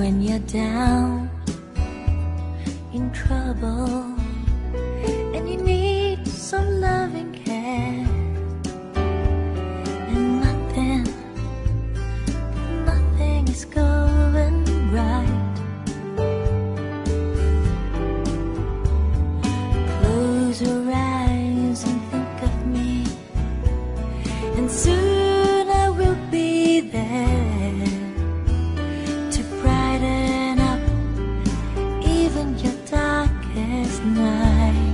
when you're down in trouble and you need some loving care, and nothing is going right. Close your eyes and think of me, and soon I will be there to brighten up even your darkest night.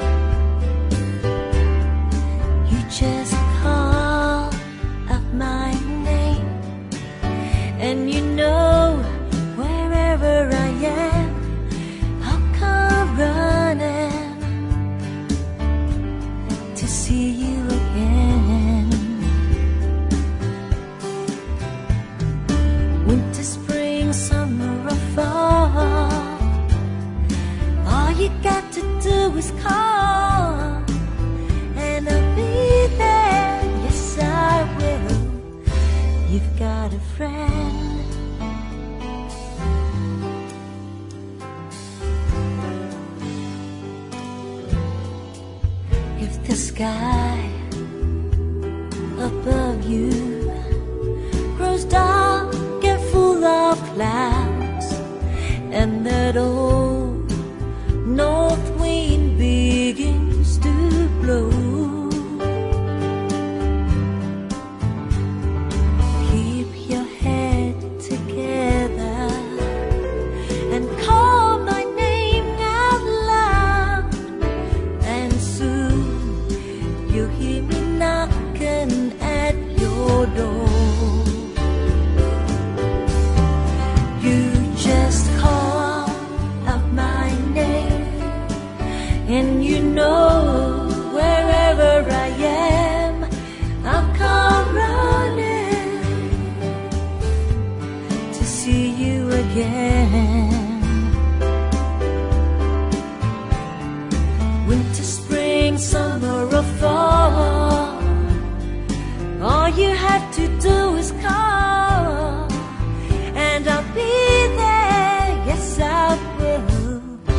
You just call up my name, and you know wherever I am, I'll come running to see you again. Winter, spring, summer or fall, all you got to do is call, and I'll be there. Yes, I will. You've got a friend. If the sky above you grows dark and full of clouds, and that old north wind begins to blow, keep your head together and call my name out loud, and soon you'll hear me knocking at your door. You just call out my name, and you know wherever I am, I'll come running to see you again. Winter, spring, summer or fall, all you have to do is call, and I'll be there. Yes, I will.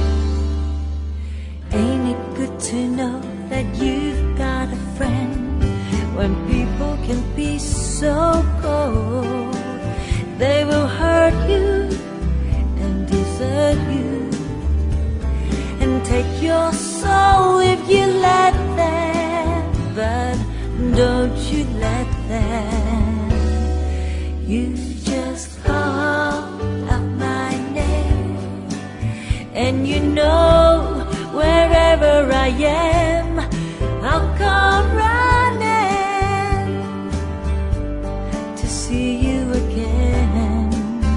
Ain't it good to know that you've got a friend when people can be so cold? They will hurt you and desert you and take your soul if you let them, but don't you let them. You just call out my name, and you know wherever I am, I'll come running to see you again.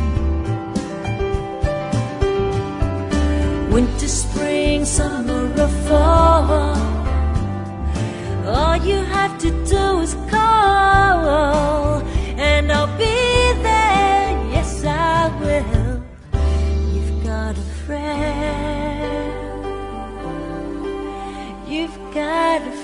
Winter, spring, summer or fall, all you have to do is call, and I'll be there. Yes, I will. You've got a friend. You've got a